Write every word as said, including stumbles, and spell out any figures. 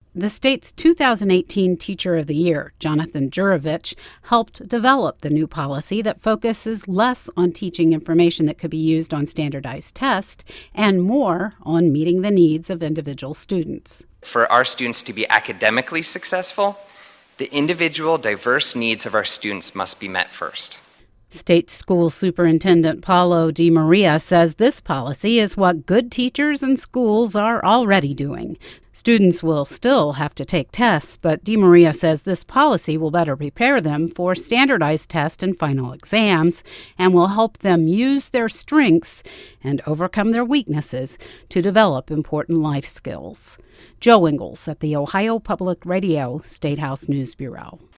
The state's two thousand eighteen Teacher of the Year, Jonathan Jurovich, helped develop the new policy that focuses less on teaching information that could be used on standardized tests and more on meeting the needs of individual students. For our students to be academically successful, the individual, diverse needs of our students must be met first. State School Superintendent Paulo DeMaria says this policy is what good teachers and schools are already doing. Students will still have to take tests, but DeMaria says this policy will better prepare them for standardized tests and final exams and will help them use their strengths and overcome their weaknesses to develop important life skills. Joe Ingles at the Ohio Public Radio State House News Bureau.